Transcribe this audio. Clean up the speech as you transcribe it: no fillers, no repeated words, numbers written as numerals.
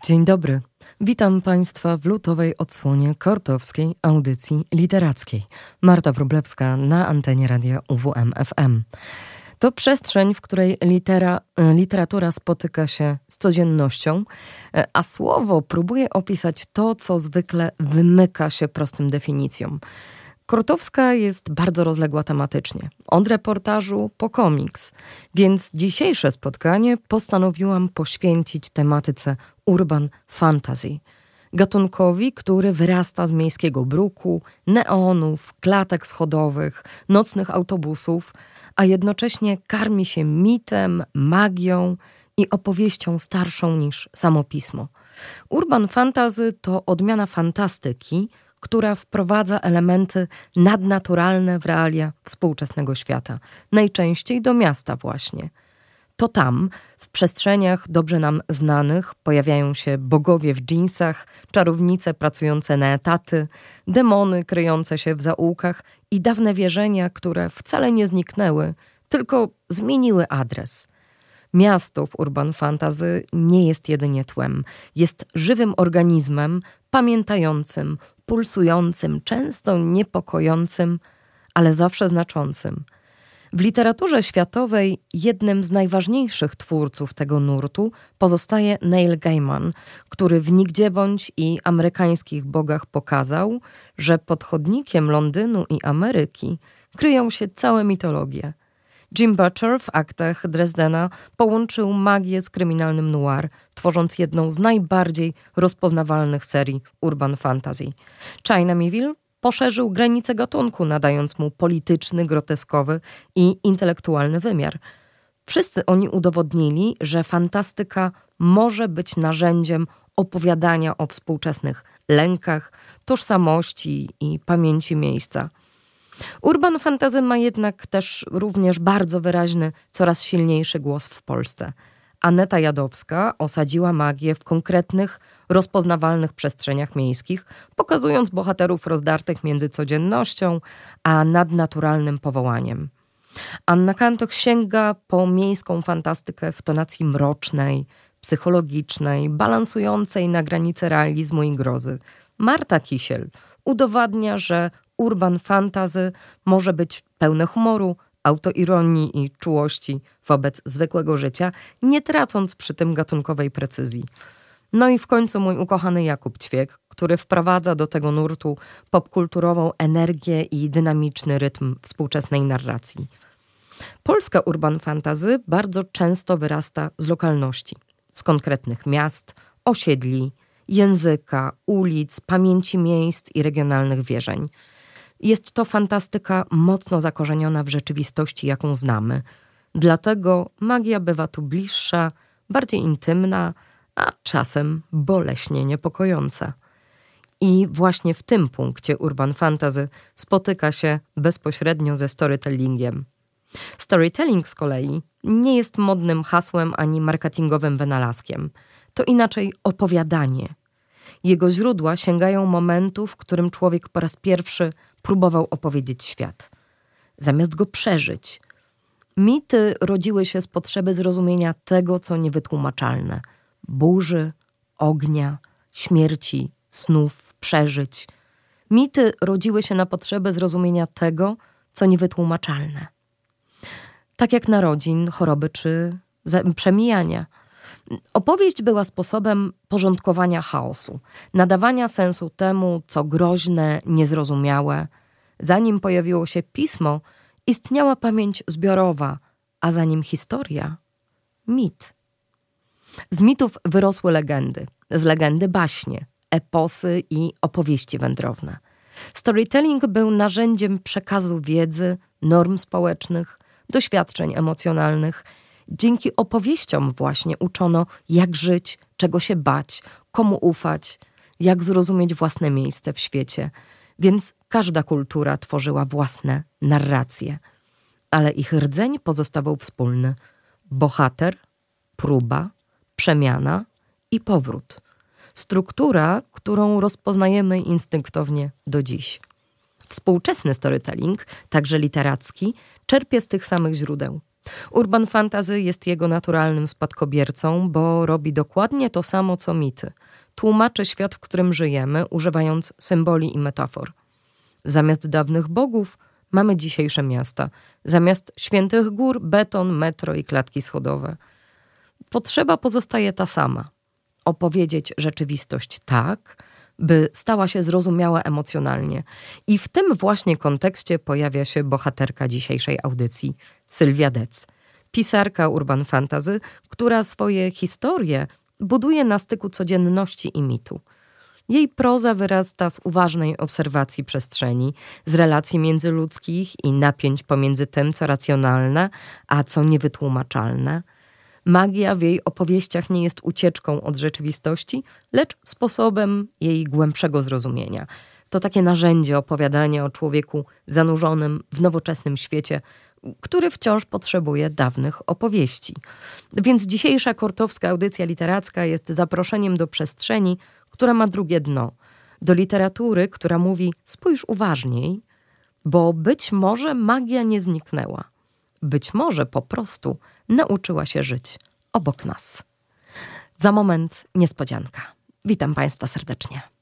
Dzień dobry. Witam Państwa w lutowej odsłonie kortowskiej audycji literackiej. Marta Wróblewska na antenie radia UWM FM. To przestrzeń, w której literatura spotyka się z codziennością, a słowo próbuje opisać to, co zwykle wymyka się prostym definicjom. Kortowska jest bardzo rozległa tematycznie, od reportażu po komiks, więc dzisiejsze spotkanie postanowiłam poświęcić tematyce urban fantasy. Gatunkowi, który wyrasta z miejskiego bruku, neonów, klatek schodowych, nocnych autobusów, a jednocześnie karmi się mitem, magią i opowieścią starszą niż samo pismo. Urban fantasy to odmiana fantastyki, która wprowadza elementy nadnaturalne w realia współczesnego świata. Najczęściej do miasta właśnie. To tam, w przestrzeniach dobrze nam znanych, pojawiają się bogowie w dżinsach, czarownice pracujące na etaty, demony kryjące się w zaułkach i dawne wierzenia, które wcale nie zniknęły, tylko zmieniły adres. Miasto w urban fantasy nie jest jedynie tłem. Jest żywym organizmem, pamiętającym, pulsującym, często niepokojącym, ale zawsze znaczącym. W literaturze światowej jednym z najważniejszych twórców tego nurtu pozostaje Neil Gaiman, który w Nigdziebądź i Amerykańskich bogach pokazał, że pod chodnikiem Londynu i Ameryki kryją się całe mitologie. Jim Butcher w Aktach Dresdena połączył magię z kryminalnym noir, tworząc jedną z najbardziej rozpoznawalnych serii urban fantasy. China Miéville poszerzył granice gatunku, nadając mu polityczny, groteskowy i intelektualny wymiar. Wszyscy oni udowodnili, że fantastyka może być narzędziem opowiadania o współczesnych lękach, tożsamości i pamięci miejsca. Urban fantasy ma jednak też również bardzo wyraźny, coraz silniejszy głos w Polsce. Aneta Jadowska osadziła magię w konkretnych, rozpoznawalnych przestrzeniach miejskich, pokazując bohaterów rozdartych między codziennością a nadnaturalnym powołaniem. Anna Kantok sięga po miejską fantastykę w tonacji mrocznej, psychologicznej, balansującej na granicy realizmu i grozy. Marta Kisiel udowadnia, że urban fantasy może być pełne humoru, autoironii i czułości wobec zwykłego życia, nie tracąc przy tym gatunkowej precyzji. No i w końcu mój ukochany Jakub Ćwiek, który wprowadza do tego nurtu popkulturową energię i dynamiczny rytm współczesnej narracji. Polska urban fantasy bardzo często wyrasta z lokalności, z konkretnych miast, osiedli, języka, ulic, pamięci miejsc i regionalnych wierzeń. Jest to fantastyka mocno zakorzeniona w rzeczywistości, jaką znamy. Dlatego magia bywa tu bliższa, bardziej intymna, a czasem boleśnie niepokojąca. I właśnie w tym punkcie urban fantasy spotyka się bezpośrednio ze storytellingiem. Storytelling z kolei nie jest modnym hasłem ani marketingowym wynalazkiem. To inaczej opowiadanie. Jego źródła sięgają momentu, w którym człowiek po raz pierwszy próbował opowiedzieć świat, zamiast go przeżyć. Mity rodziły się z potrzeby zrozumienia tego, co niewytłumaczalne. Burzy, ognia, śmierci, snów, przeżyć. Mity rodziły się na potrzebę zrozumienia tego, co niewytłumaczalne. Tak jak narodzin, choroby czy przemijania. Opowieść była sposobem porządkowania chaosu, nadawania sensu temu, co groźne, niezrozumiałe. Zanim pojawiło się pismo, istniała pamięć zbiorowa, a zanim historia – mit. Z mitów wyrosły legendy, z legendy baśnie, eposy i opowieści wędrowne. Storytelling był narzędziem przekazu wiedzy, norm społecznych, doświadczeń emocjonalnych. Dzięki opowieściom właśnie uczono, jak żyć, czego się bać, komu ufać, jak zrozumieć własne miejsce w świecie. Więc każda kultura tworzyła własne narracje. Ale ich rdzeń pozostawał wspólny. Bohater, próba, przemiana i powrót. Struktura, którą rozpoznajemy instynktownie do dziś. Współczesny storytelling, także literacki, czerpie z tych samych źródeł. Urban fantasy jest jego naturalnym spadkobiercą, bo robi dokładnie to samo co mity. Tłumaczy świat, w którym żyjemy, używając symboli i metafor. Zamiast dawnych bogów mamy dzisiejsze miasta. Zamiast świętych gór beton, metro i klatki schodowe. Potrzeba pozostaje ta sama. Opowiedzieć rzeczywistość tak, by stała się zrozumiała emocjonalnie. I w tym właśnie kontekście pojawia się bohaterka dzisiejszej audycji, Sylwia Dec. Pisarka urban fantasy, która swoje historie buduje na styku codzienności i mitu. Jej proza wyrasta z uważnej obserwacji przestrzeni, z relacji międzyludzkich i napięć pomiędzy tym, co racjonalne, a co niewytłumaczalne. Magia w jej opowieściach nie jest ucieczką od rzeczywistości, lecz sposobem jej głębszego zrozumienia. To takie narzędzie opowiadania o człowieku zanurzonym w nowoczesnym świecie, który wciąż potrzebuje dawnych opowieści. Więc dzisiejsza kortowska audycja literacka jest zaproszeniem do przestrzeni, która ma drugie dno. Do literatury, która mówi: spójrz uważniej, bo być może magia nie zniknęła. Być może po prostu nauczyła się żyć obok nas. Za moment niespodzianka. Witam Państwa serdecznie.